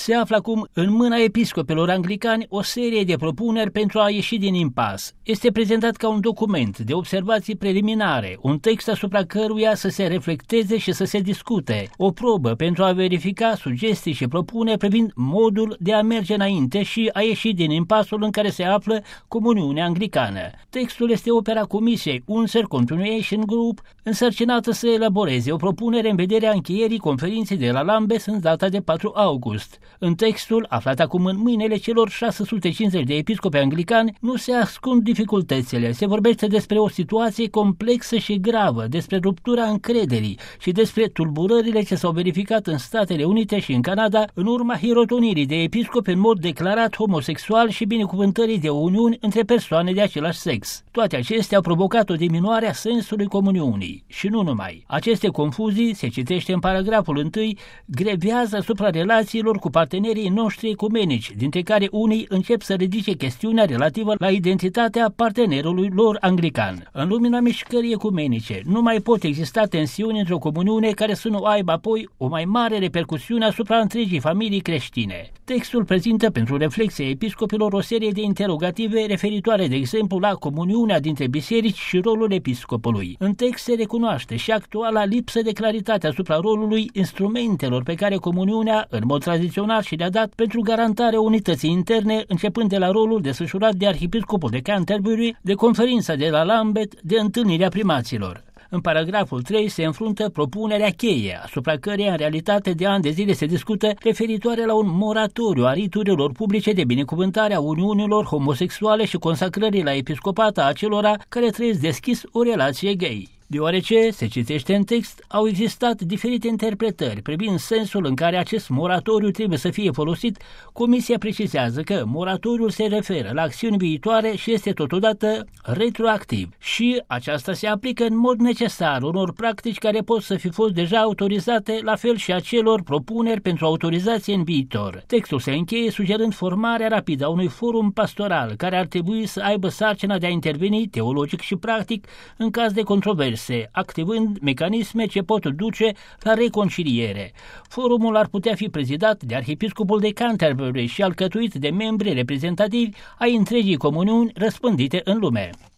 Se află acum în mâna episcopilor anglicani o serie de propuneri pentru a ieși din impas. Este prezentat ca un document de observații preliminare, un text asupra căruia să se reflecteze și să se discute, o probă pentru a verifica sugestii și propuneri privind modul de a merge înainte și a ieși din impasul în care se află Comuniunea Anglicană. Textul este opera Comisiei Unser Continuation Group, însărcinată să elaboreze o propunere în vederea încheierii conferinței de la Lambeth în data de 4 august. În textul, aflat acum în mâinile celor 650 de episcopi anglicani, nu se ascund dificultățile. Se vorbește despre o situație complexă și gravă, despre ruptura încrederii și despre tulburările ce s-au verificat în Statele Unite și în Canada în urma hirotonirii de episcopi în mod declarat homosexual și binecuvântării de uniuni între persoane de același sex. Toate acestea au provocat o diminuare a sensului comuniunii. Și nu numai. Aceste confuzii, se citește în paragraful 1, grevează asupra relațiilor cu partenerii noștri ecumenici, dintre care unii încep să ridice chestiunea relativă la identitatea partenerului lor anglican. În lumina mișcării ecumenice, nu mai pot exista tensiuni într-o comuniune care să nu aibă apoi o mai mare repercusiune asupra întregii familii creștine. Textul prezintă pentru reflexia episcopilor o serie de interogative referitoare, de exemplu, la comuniunea dintre biserici și rolul episcopului. În text se recunoaște și actuala lipsă de claritate asupra rolului instrumentelor pe care comuniunea, în mod tradițional și le-a dat pentru garantarea unității interne, începând de la rolul desfășurat de arhiepiscopul de Canterbury, de conferința de la Lambeth, de întâlnirea primaților. În paragraful 3 se înfruntă propunerea cheie, asupra căreia în realitate de ani de zile se discută, referitoare la un moratoriu a riturilor publice de binecuvântare a uniunilor homosexuale și consacrării la episcopat a acelora care trăiesc deschis o relație gay. Deoarece, se citește în text, au existat diferite interpretări privind sensul în care acest moratoriu trebuie să fie folosit, Comisia precizează că moratoriul se referă la acțiuni viitoare și este totodată retroactiv și aceasta se aplică în mod necesar unor practici care pot să fi fost deja autorizate, la fel și acelor propuneri pentru autorizație în viitor. Textul se încheie sugerând formarea rapidă a unui forum pastoral care ar trebui să aibă sarcina de a interveni teologic și practic în caz de controverse, activând mecanisme ce pot duce la reconciliere. Forumul ar putea fi prezidat de arhiepiscopul de Canterbury și alcătuit de membri reprezentativi ai întregii comuniuni răspândite în lume.